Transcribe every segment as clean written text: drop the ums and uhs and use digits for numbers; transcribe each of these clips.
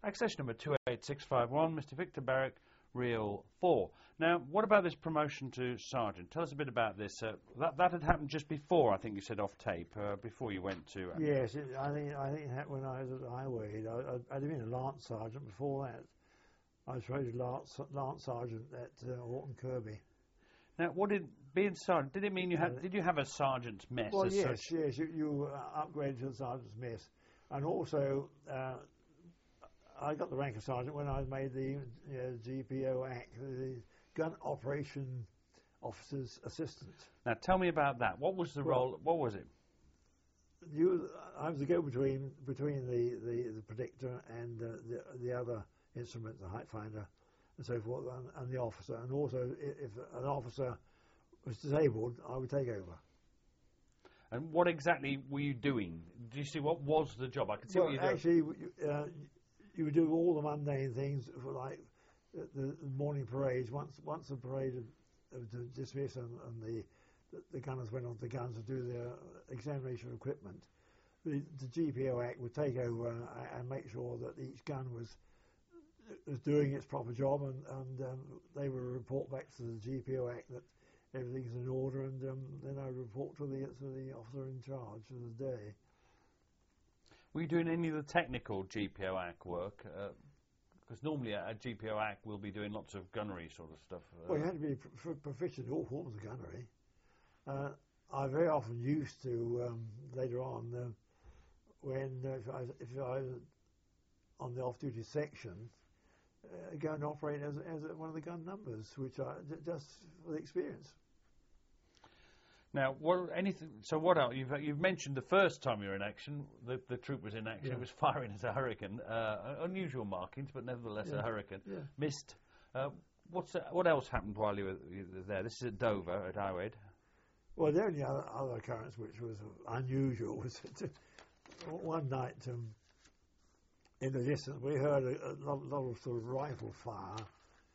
Accession number 28651, Mr. Victor Barrick, Reel 4. Now, what about this promotion to sergeant? Tell us a bit about this. That had happened just before, I think you said off tape, before you went to... Yes, I think it happened when I was at Highway. I'd been a Lance Sergeant before that. I was rated Lance Sergeant at Horton Kirby. Now, what did being sergeant? Did it mean you had? Did you have a sergeant's mess? Well, as yes, such? yes. You upgraded to the sergeant's mess, and also I got the rank of sergeant when I made the GPO Act, the Gun Operation Officer's Assistant. Now, tell me about that. What was the role? What was it? I was the go-between between the predictor and the other instrument, the height finder, and so forth, and the officer. And also, if an officer was disabled, I would take over. And what exactly were you doing? Do you see what was the job? I could see what you did. Actually, you would do all the mundane things, for like the morning parades. Once the parade had dismissed and the gunners went on to the guns to do their examination of equipment, the GPO Act would take over and make sure that each gun was doing its proper job, and they would report back to the GPO Act that everything's in order, and then I would report to the officer in charge of the day. Were you doing any of the technical GPO Act work? Because normally a GPO Act will be doing lots of gunnery sort of stuff. Well, you had to be proficient in all forms of gunnery. I very often used to, later on, when if I was on the off-duty section, go and operate as one of the gun numbers, which I just for the experience. Now, so what else? You've mentioned the first time you were in action, the troop was in action. Yeah. It was firing as a Hurricane. Unusual markings, but nevertheless a Hurricane. Yeah. Missed. What else happened while you were there? This is at Dover, at Howard. Well, the only other occurrence which was unusual was that one night in the distance we heard a lot of sort of rifle fire,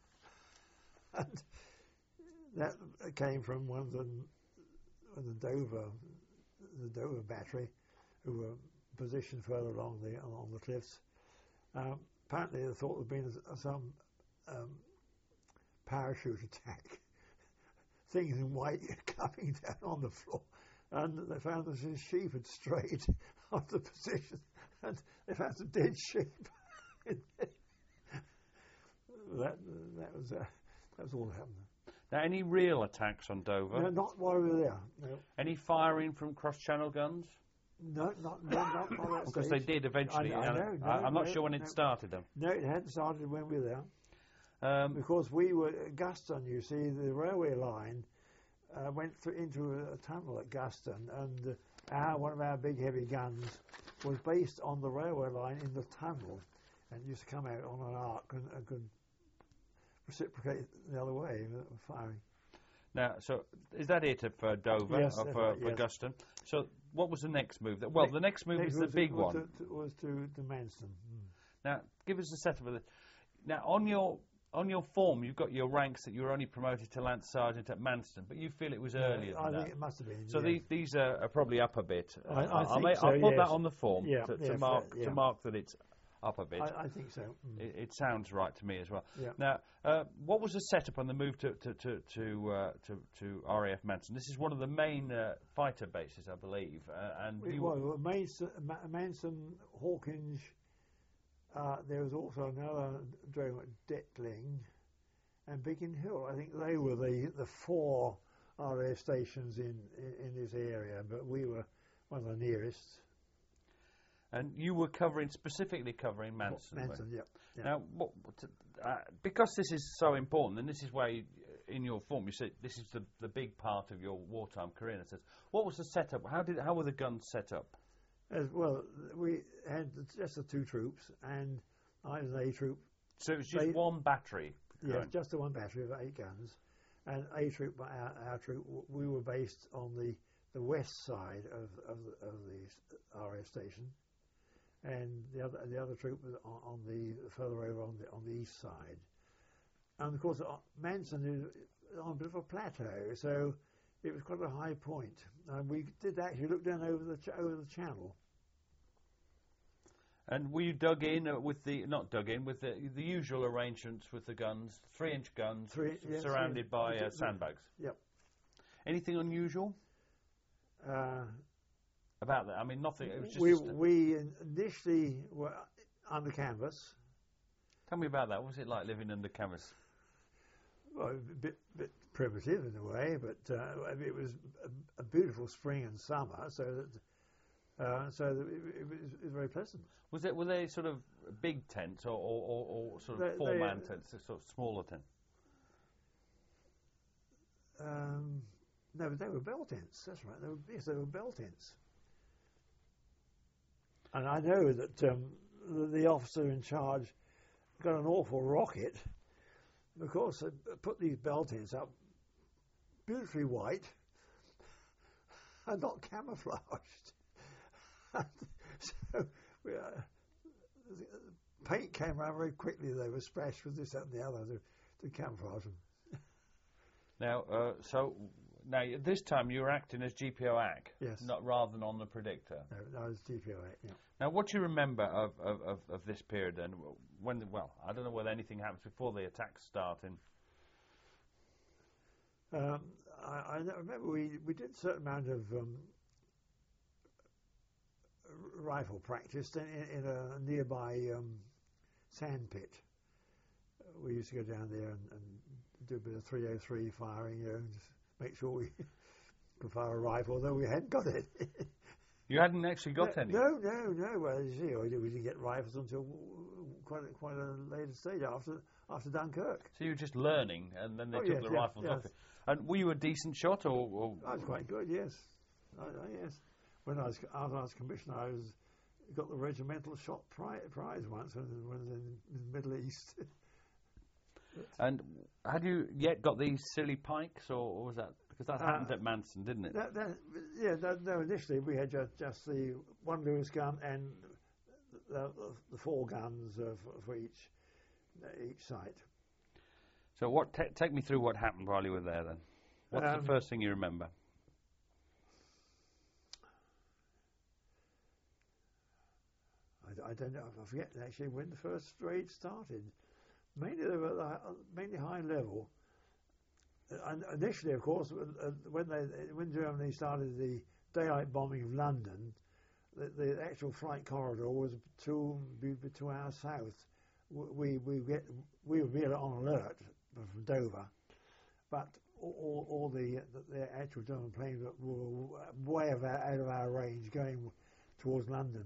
and that came from one of the Dover battery, who were positioned further along the cliffs. Apparently, they thought there'd been some parachute attack. Things in white coming down on the floor, and they found that his sheep had strayed off the position, and they found some dead sheep. that was all that happened. Now, any real attacks on Dover? No, not while we were there. No. Any firing from cross-channel guns? No, not that because they did eventually. I'm not sure when it started, though. No, it hadn't started when we were there. Because we were at Guston, you see, the railway line went into a tunnel at Guston, and one of our big heavy guns was based on the railway line in the tunnel, and used to come out on an arc and could reciprocate the other way, firing. Now, so is that it for Dover, yes, for Guston? So what was the next move? Well, the next move was the big one. Was to Manston. Now, give us a setup of it. Now, on your form, you've got your ranks that you were only promoted to Lance Sergeant at Manston, but you feel it was earlier than that. I think it must have been. So these are probably up a bit. I'll put that on the form to mark that it's up a bit. I think so. It sounds right to me as well. Yeah. Now, what was the setup on the move to RAF Manston? This is one of the main fighter bases, I believe. Manston, Hawkinge. There was also another drone at Detling and Biggin Hill. I think they were the four RAF stations in this area, but we were one of the nearest. And you were specifically covering Manston. Manston, yeah. Now, because this is so important, and this is why in your form you said this is the big part of your wartime career. And it says, what was the setup? How were the guns set up? Well, we had just the two troops, and I was an A troop. So it was just one battery? Yes, just the one battery of 8 guns. And A troop, our troop, we were based on the west side of the RAF station, and the other troop was on the further over on the east side. And of course, Manston is on a bit of a plateau, so it was quite a high point, and we did actually look down over the channel. And were you dug in with the usual arrangements with the guns, 3-inch guns, surrounded by sandbags? Yep. Anything unusual about that? I mean, nothing. It was just we initially were under canvas. Tell me about that. What was it like living under canvas? Well, a bit primitive in a way, but it was a beautiful spring and summer, so it was very pleasant. Were they sort of big tents or sort of 4-man tents, sort of smaller tents? No, they were bell tents. That's right. They were bell tents. And I know that the officer in charge got an awful rocket because they put these bell tents up, beautifully white and not camouflaged. So paint came around very quickly. They were splashed with this, that, and the other to camouflage them. Now, now this time you were acting as GPO AC, yes, not rather than on the Predictor. No, I was GPO AC. Yeah. Now, what do you remember of this period then? I don't know whether anything happens before the attacks start. I remember we did a certain amount of rifle practice in a nearby sand pit. We used to go down there and do a bit of 303 firing, and just make sure we could fire a rifle, although we hadn't got it. You hadn't actually got any? No. Well, you see, we didn't get rifles until quite a later stage after Dunkirk. So you were just learning, and then they took the rifles off you. And were you a decent shot, or? I was quite good, yes. Yes. After I was commissioned, I got the regimental shot prize once when I was in the Middle East. And had you yet got these silly pikes, or was that because that happened at Manson, didn't it? No. Initially, we had just the one Lewis gun and the 4 guns for each site. So, take me through what happened while you were there. Then, what's the first thing you remember? I don't know. I forget actually when the first raid started. Mainly they were mainly high level. And initially, of course, when Germany started the daylight bombing of London, the actual flight corridor was to our south. We would be on alert from Dover, but all the actual German planes were way out of our range, going towards London.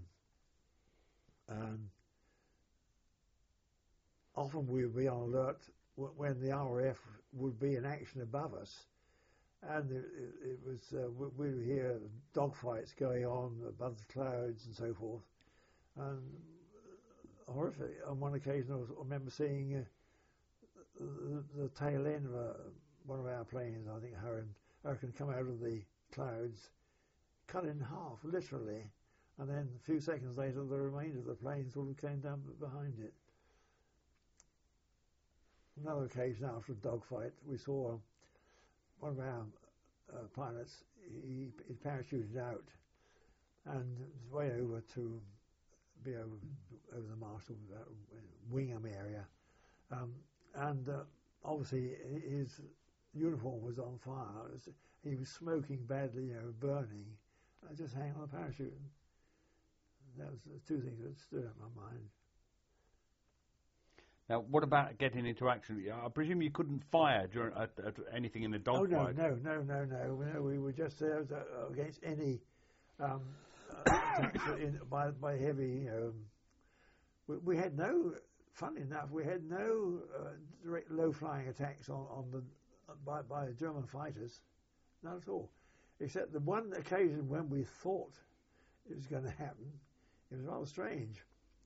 Often we would be on alert when the RAF would be in action above us, and it was we would hear dogfights going on above the clouds and so forth. And horrific. On one occasion, I remember seeing the tail end of one of our planes, I think Hurricane, come out of the clouds, cut in half, literally, and then a few seconds later, the remainder of the plane sort of came down behind it. Another occasion after a dogfight, we saw one of our pilots, he parachuted out and was way over to be over the Marshall, Wingham area. Obviously his uniform was on fire. He was smoking badly, burning. I just hang on a parachute. That was the 2 things that stood out in my mind. Now, what about getting into action? I presume you couldn't fire during at anything in a dogfight. Oh no. We were just there against any attacks by heavy. We had no. Funny enough, we had no direct low-flying attacks by German fighters, not at all. Except the one occasion when we thought it was going to happen. It was rather strange.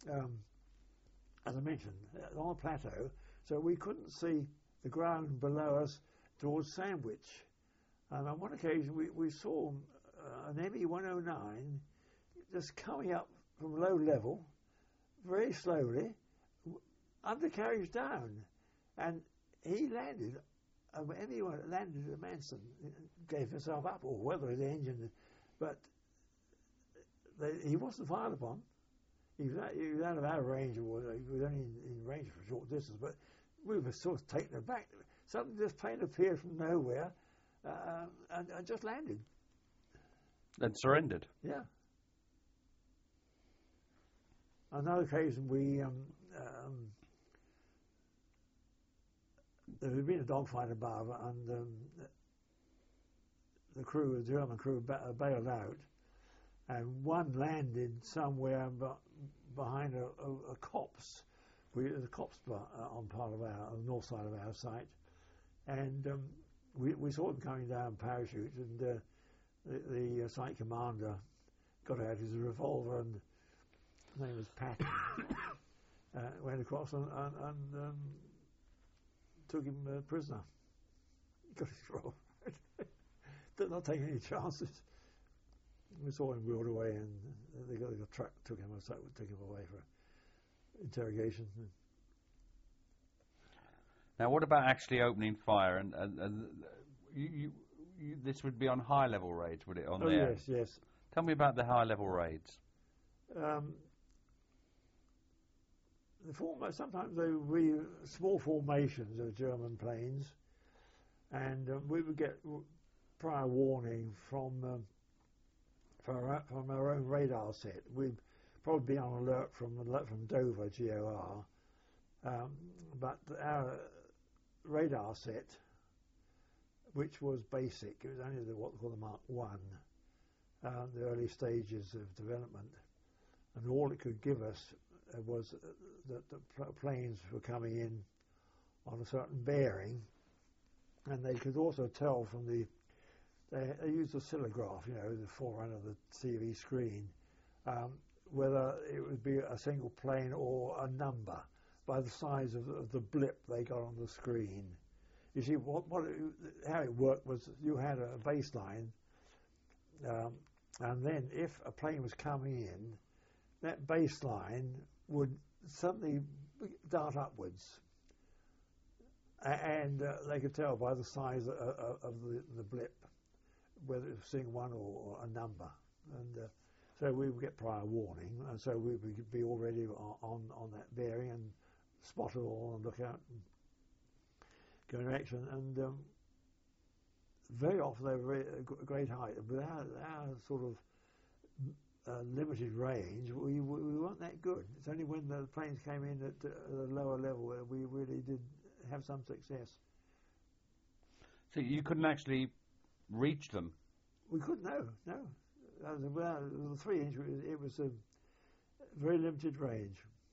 As I mentioned, on a plateau, so we couldn't see the ground below us towards Sandwich. And on one occasion, we saw an ME-109 just coming up from low level, very slowly, undercarriage down. And he landed, ME-1 landed at Manson, gave himself up, or whether the engine, but he wasn't fired upon. he was out of our range, he was only in range for a short distance, but we were sort of taken aback. Something just plain appeared from nowhere and just landed. And surrendered? Yeah. On another occasion, there had been a dogfight above, and the German crew bailed out, and one landed somewhere behind a copse. There's a copse on part of the north side of our site, and we saw them coming down parachute, and the site commander got out his revolver, and his name was Patton. Went across and took him prisoner. Got his revolver. Did not take any chances. We saw him wheeled away, and the truck took him away for interrogation. Now, what about actually opening fire? And you, this would be on high-level raids, would it? Yes. Tell me about the high-level raids. Sometimes there would be small formations of German planes, and we would get prior warning from our own radar set. We'd probably be on alert from Dover, GOR, but our radar set, which was basic, it was only what they call the Mark 1, the early stages of development, and all it could give us was that the planes were coming in on a certain bearing, and they could also tell from they used a oscillograph, the forerunner of the TV screen, whether it would be a single plane or a number by the size of the blip they got on the screen. You see, how it worked was you had a baseline, and then if a plane was coming in, that baseline would suddenly dart upwards, and they could tell by the size of the blip whether it was seeing one or a number, and so we would get prior warning, and so we would be already on that bearing and spot it all and look out and go in action. And very often they were a great height, but our sort of limited range, we weren't that good. It's only when the planes came in at a lower level where we really did have some success. So you couldn't actually reach them? We couldn't, no. The 3-inch, it was a very limited range.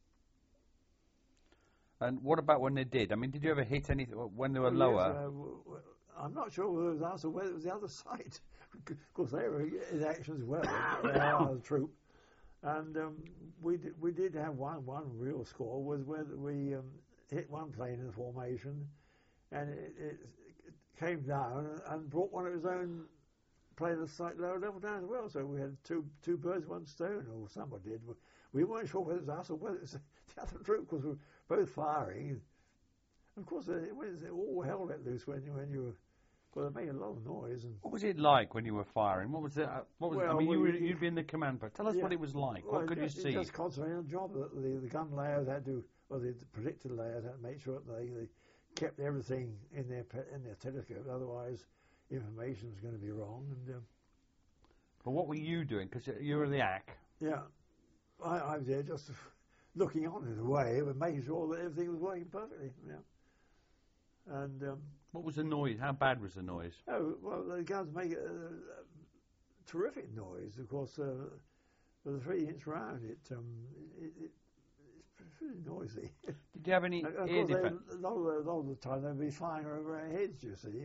And what about when they did? I mean, did you ever hit anything when they were lower? Yes, I'm not sure whether it was us or whether it was the other side. Of course, they were in action as well, the troop. And we did have one real score, was where we hit one plane in the formation, and it came down and brought one of its own plane at a slightly lower level down as well. So we had two birds, one stone, or someone did. We weren't sure whether it was us or whether it was the other troop, because we were both firing. Of course, it all hell let loose when you well, it made a lot of noise. And what was it like when you were firing? What was it? I mean, you'd be in the command post. Tell us what it was like. What could you see? Just concentrating on the job. The gun layers had to, or the predicted layers had to make sure that they kept everything in their telescope. Otherwise, information was going to be wrong. And but what were you doing? Because you were the AC. Yeah, I was there just looking on in a way, but making sure that everything was working perfectly. Yeah. And what was the noise? How bad was the noise? Oh, well, the guns make a terrific noise. Of course, with a 3-inch round, it's pretty noisy. Did you have any air defense? A lot of the time they'd be flying over our heads, you see.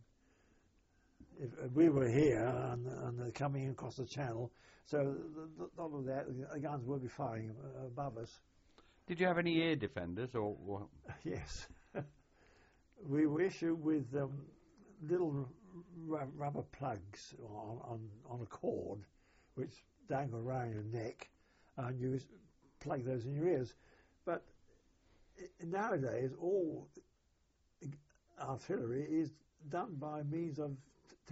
If we were here and they're coming across the channel, so a lot of the guns would be firing above us. Did you have any air defenders or? Yes. We were issued with little rubber plugs on a cord, which dangle around your neck, and you plug those in your ears. But nowadays, all artillery is done by means of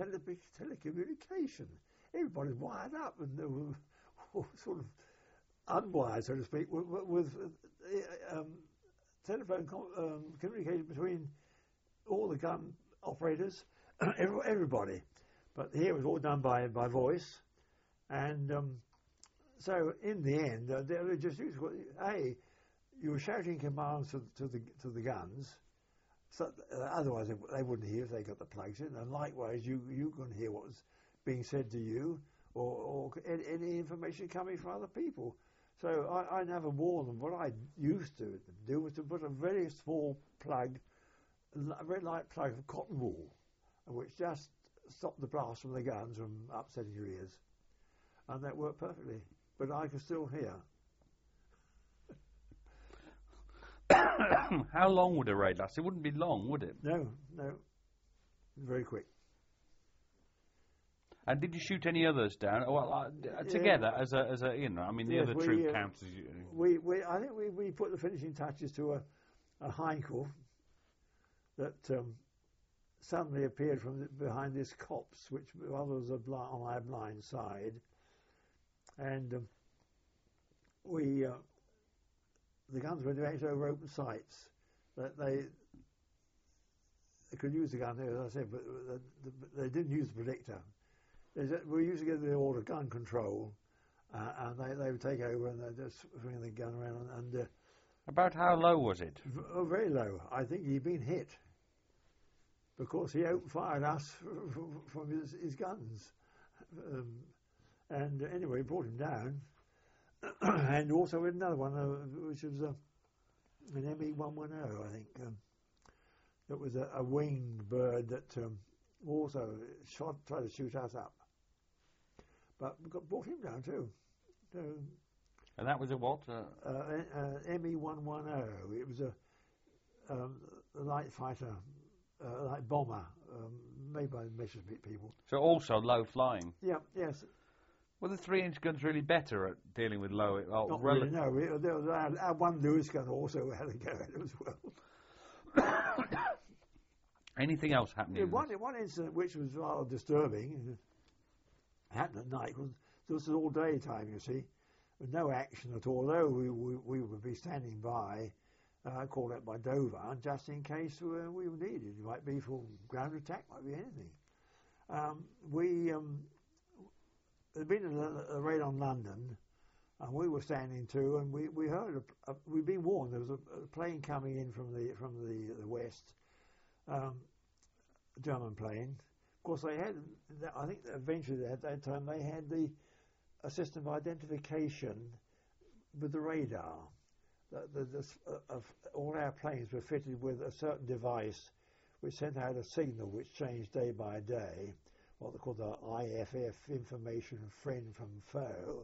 telecommunication. Everybody's wired up, and they're all sort of unwired, so to speak, with telephone communication between all the gun operators, everybody. But here it was all done by voice, and so in the end, they were just used. You were shouting commands to the guns, so otherwise they wouldn't hear if they got the plugs in. And likewise, you couldn't hear what was being said to you, or any information coming from other people. So I never warned them. What I used to do was to put a very small plug, a very light plug of cotton wool, which just stopped the blast from the guns from upsetting your ears. And that worked perfectly. But I could still hear. How long would a raid last? It wouldn't be long, would it? No. Very quick. And did you shoot any others down? Well, together as a you know, I mean, the other troop counts as you. I think we put the finishing touches to a Heinkel that suddenly appeared from behind this copse, which others are on our blind side, and the guns were directed over open sights. That they could use the gun, as I said, but they didn't use the predictor. We used to get the order gun control, and they would take over and they'd just swing the gun around. And about how low was it? Very low. I think he'd been hit, because he open-fired us from his guns. And anyway, he brought him down. And also with another one, which was an ME-110, I think. It was a winged bird that also tried to shoot us up. But we brought him down too. And that was a what? ME-110. It was a light fighter, light bomber, made by the Messerschmitt people. So also low flying? Yeah, yes. Were the 3-inch guns really better at dealing with low? Not really, no. Our one Lewis gun also had a go at it as well. Anything else happening? One incident which was rather disturbing happened at night. This was all daytime, you see, with no action at all. Although we would be standing by, called out by Dover, just in case we were needed. It might be for ground attack, might be anything. There'd been a raid on London, and we were standing too, and we heard we'd been warned there was a plane coming in from the west. German plane. Of course, they had. I think eventually at that time they had a system of identification with the radar. All our planes were fitted with a certain device which sent out a signal which changed day by day, what they call the IFF, information friend from foe.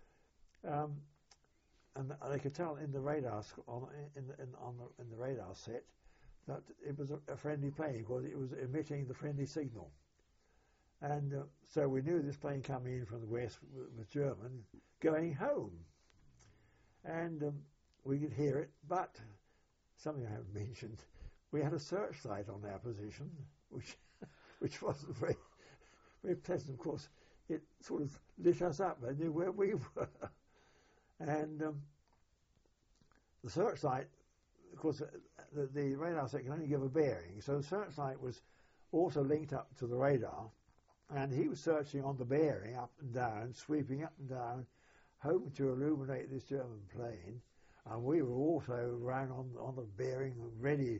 And they could tell in the radar in the radar set that it was a friendly plane because it was emitting the friendly signal. And so we knew this plane coming in from the west was German, going home. And we could hear it, but something I haven't mentioned, we had a searchlight on our position, which wasn't very, very pleasant. Of course, it sort of lit us up. I knew where we were. And the searchlight, of course, the radar set can only give a bearing. So the searchlight was also linked up to the radar, and he was searching on the bearing up and down, sweeping up and down, hoping to illuminate this German plane. And we were also around on the bearing, ready,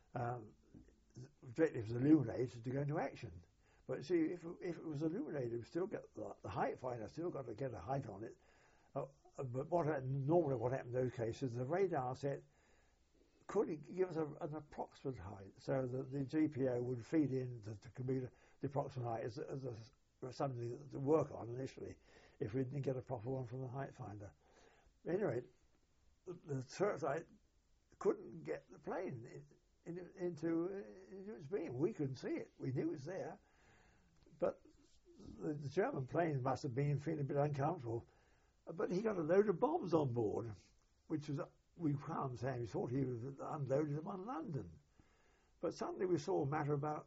if it was illuminated, to go into action. But see, if it was illuminated, we still get the height finder still got to get a height on it. But normally what happened in those cases, the radar set couldn't give us an approximate height, so the GPO would feed in the computer the approximate height as something to work on initially, if we didn't get a proper one from the height finder. Anyway, the searchlight couldn't get the plane into its beam. We couldn't see it. We knew it was there, but the German plane must have been feeling a bit uncomfortable. But he got a load of bombs on board, which was, we found Sam, he thought he was unloading them on London. But suddenly we saw a matter about,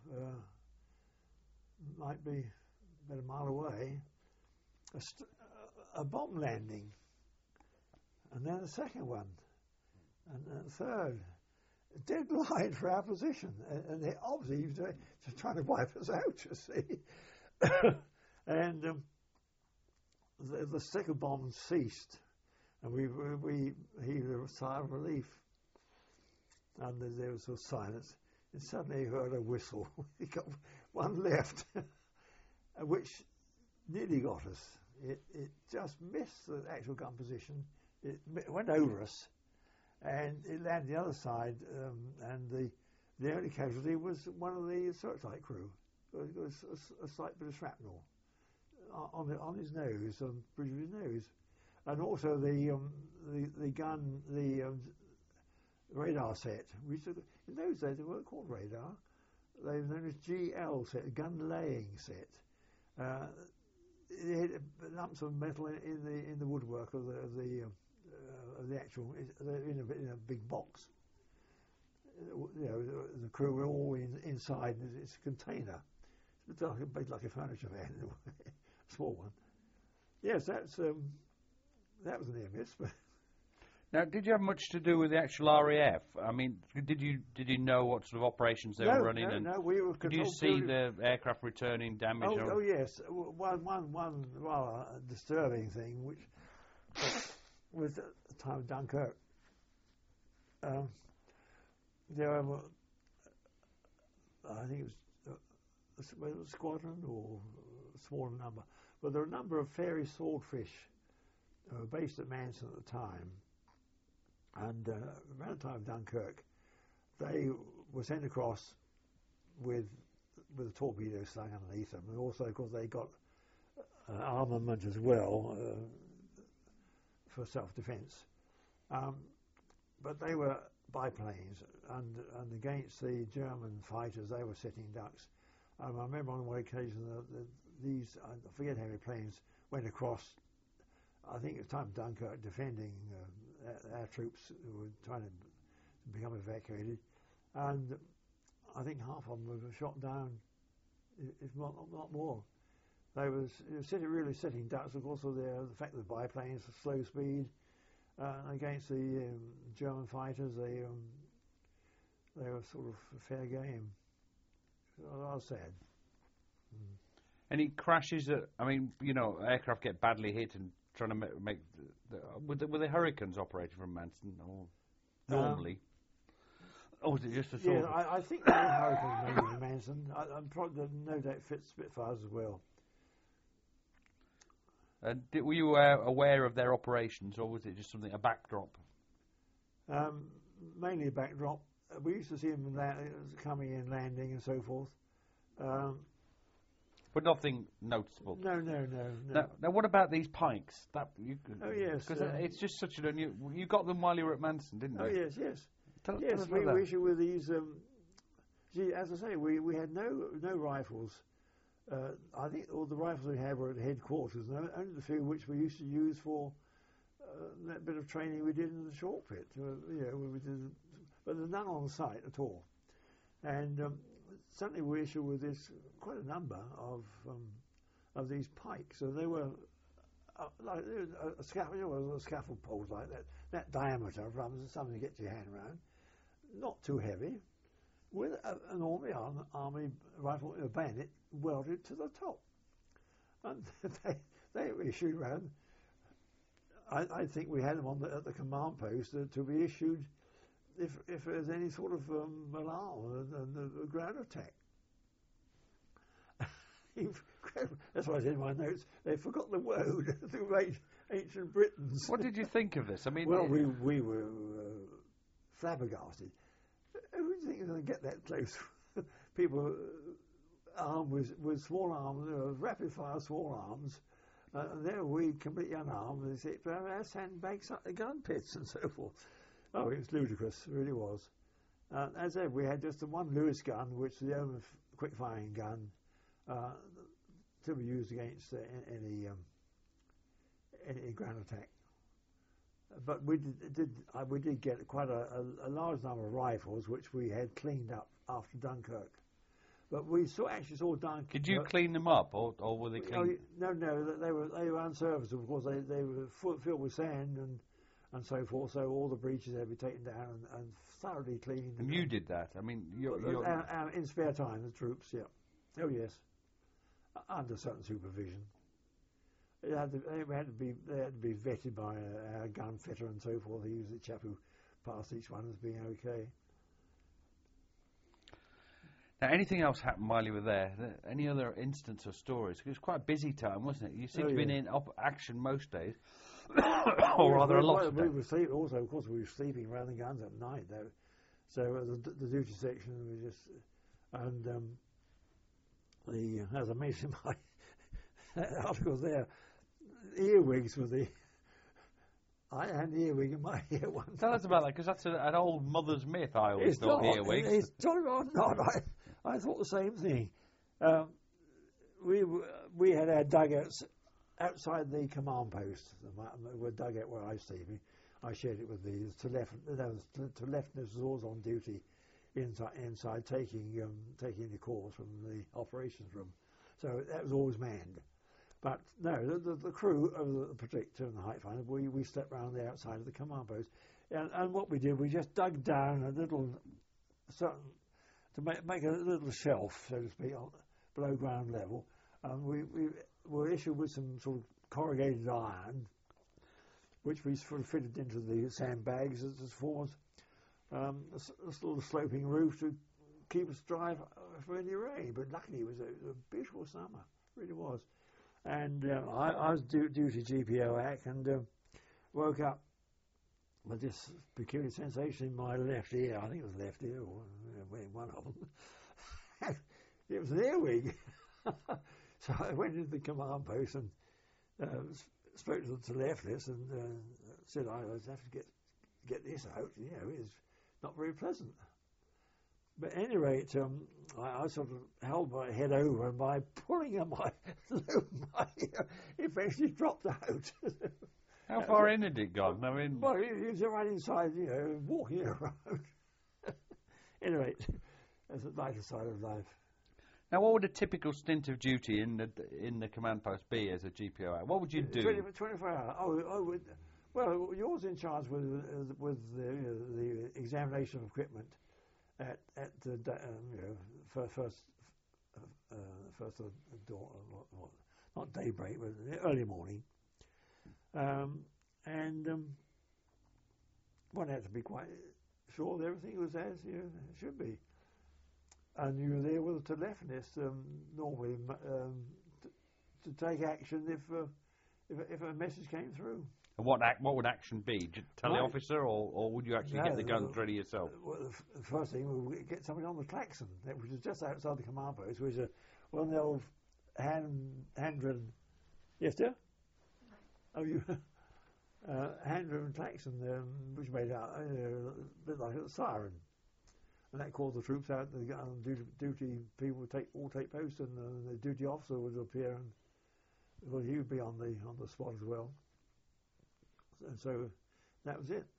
might be about a mile away, a bomb landing, and then a second one, and a third. Dead line for our position, and they obviously just trying to wipe us out, you see. And the second bomb ceased, and we heaved a sigh of relief, and there was a silence. And suddenly he heard a whistle. He got one left, which nearly got us. It just missed the actual gun position. It went over us, and it landed the other side. And the only casualty was one of the searchlight crew. It was a slight bit of shrapnel on his nose, on the bridge of his nose, and also the gun, the radar set. In those days they weren't called radar; they were known as GL set, gun laying set. It had lumps of metal in the woodwork of the actual in a big box. You know, the crew were all inside its container. It's a bit like a furniture van in a way, small one. Yes, that was a near miss. But now, did you have much to do with the actual RAF? I mean, did you know what sort of operations they were running? No, we were. Did you see the aircraft returning damaged? Oh, yes. One rather disturbing thing, which was at the time of Dunkirk. There were, I think it was a squadron or a smaller number, but there were a number of Fairey swordfish based at Manson at the time. And around the time of Dunkirk, they were sent across with a torpedo slung underneath them, and also, of course, they got armament as well for self-defence. But they were biplanes, and against the German fighters, they were sitting ducks. I remember on one occasion these, I forget how many planes, went across. I think it was time of Dunkirk, defending our troops who were trying to become evacuated, and I think half of them were shot down, if not more. They were really sitting ducks, of course, of the fact that the biplanes were slow speed against the German fighters. They were sort of fair game. I was sad. Any crashes that, I mean, you know, aircraft get badly hit and trying to make were the Hurricanes operating from Manson or normally? Or was it just a sort of... Yeah, I think the Hurricanes mainly in Manson. I'm probably no doubt Spitfires as well. Were you aware of their operations, or was it just something, a backdrop? Mainly a backdrop. We used to see them coming in, landing, and so forth. But nothing noticeable. No. Now, what about these pikes? Oh yes, because it's just such an unusual. You got them while you were at Manson, didn't you? Oh yes. Tell us we about that. issue with these. As I say, we had no rifles. I think all the rifles we had were at headquarters, and only the few which we used to use for that bit of training we did in the short pit. We did, but there's none on site at all. And certainly we issue with this quite a number of these pikes. So they were like a scaffold poles like that diameter of something to get your hand around, not too heavy, with an army rifle bayonet welded to the top. And they were issued around. I think we had them at the command post to be issued if there's any sort of alarm and a ground attack. That's what I said in my notes. They forgot the woe through ancient Britons. What did you think of this? I mean, well, we were flabbergasted. Who do you think is going to get that close? People armed with small arms, rapid-fire small arms. And there we, completely unarmed, and they said, our sandbags up the gun pits and so forth. Oh, it was ludicrous, it really was. As I said, we had just the one Lewis gun, which is the only quick-firing gun to be used against any ground attack. But we did get quite a large number of rifles, which we had cleaned up after Dunkirk. But we actually saw Dunkirk. Could you clean them up, or were they clean? No, they were unserviceable. Of course, they were filled with sand and so forth. So all the breaches had to be taken down and thoroughly cleaned. And you did that? I mean, in spare time, the troops, yeah. Oh yes, under certain supervision. They had to be vetted by a gun fitter and so forth. He was the chap who passed each one as being okay. Now, anything else happened while you were there? Any other instance or stories? It was quite a busy time, wasn't it? You seem to have been in action most days, or rather a lot of days. We were sleeping. Also, of course, we were sleeping around the guns at night, though. So the duty section was just, and as I mentioned in my articles there, earwigs were the. I had an earwig in my ear one time. Tell us about that, because that's an old mother's myth. I always thought earwigs. It's not. I thought the same thing. We had our dugouts outside the command post. The dugout where I was sleeping. I shared it with the Telephonist was always on duty inside taking the calls from the operations room. So that was always manned. But no, the crew of the Protector and the Height Finder, we stepped round the outside of the command post, and what we did, we just dug down a little, to make a little shelf, so to speak, below ground level, and we were issued with some sort of corrugated iron, which we sort of fitted into the sandbags as forms, a little sloping roof to keep us dry for any rain. But luckily, it was a beautiful summer, it really was. And I was duty GPOAC and woke up with this peculiar sensation in my left ear. I think it was left ear, or one of them. It was an earwig. So I went into the command post and spoke to the telephonist and said I was have to get this out. You know, it's not very pleasant. But at any rate, I sort of held my head over, and by pulling on my ear, it eventually dropped out. How far in had it gone? I mean, well, it was right inside, walking around. Anyway, that's the lighter side of life. Now, what would a typical stint of duty in the command post be as a GPO? What would you do? 24 hours. Well, you're always in charge with the examination of equipment. At the first dawn, not daybreak, but early morning, and one had to be quite sure that everything was as it should be. And you were there with a telephonist, normally to take action if a message came through. And what would action be? Tell the officer, or would you actually get the guns ready yourself? Well, the first thing, we get somebody on the klaxon, which is just outside the command post, which is one of the old hand-driven. Yes, dear? Oh, you hand-driven klaxon, which made out a bit like a siren, and that called the troops out. The duty people would all take post, and the duty officer would appear, and he would be on the spot as well. And so that was it.